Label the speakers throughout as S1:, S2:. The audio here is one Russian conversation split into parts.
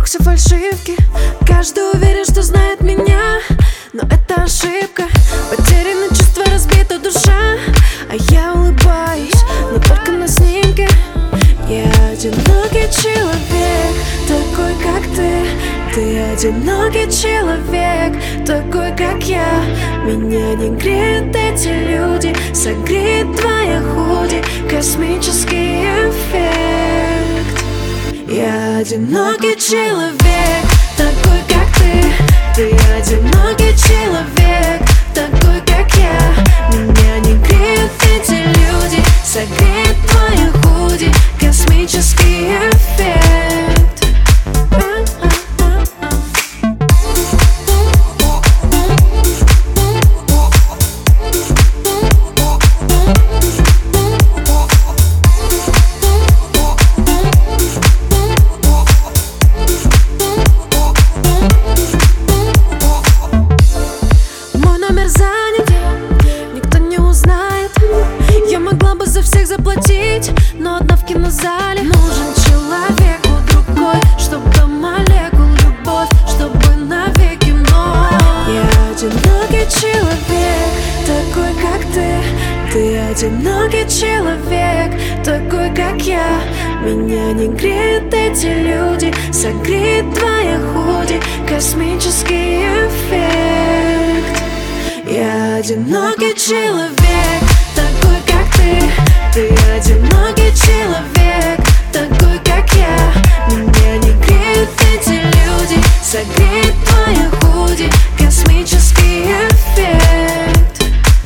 S1: все фальшивки. Каждый уверен, что знает меня, но это ошибка. Потеряны чувства, разбита душа, а я улыбаюсь, но только на снимке. Я одинокий человек, такой как ты. Ты одинокий человек, такой как я. Меня не греют эти люди, согреет твоя худи, космический эффект. Я одинокий человек, такой как ты. Ты одинокий человек, такой как я. Меня не греют эти люди, согреет твоя худи, космический эффект. За всех заплатить, но одна в кинозале. Нужен человек другой, чтобы до молекул любовь, чтобы навеки вновь. Я одинокий человек, такой как ты. Ты одинокий человек, такой как я. Меня не греют эти люди, согреет твоя худи, космический эффект. Я одинокий человек, такой как ты. Ты одинокий человек, такой как я. Меня не греют эти люди, согреет твоя худи, космический эффект.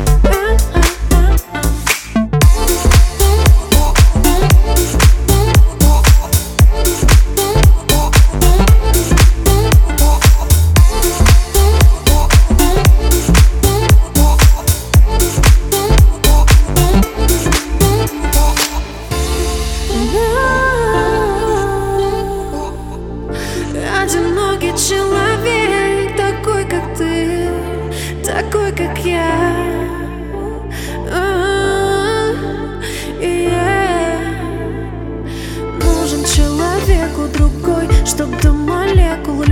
S1: Одинокий человек, такой как ты, такой как я. Нужен человеку другой, чтоб до молекул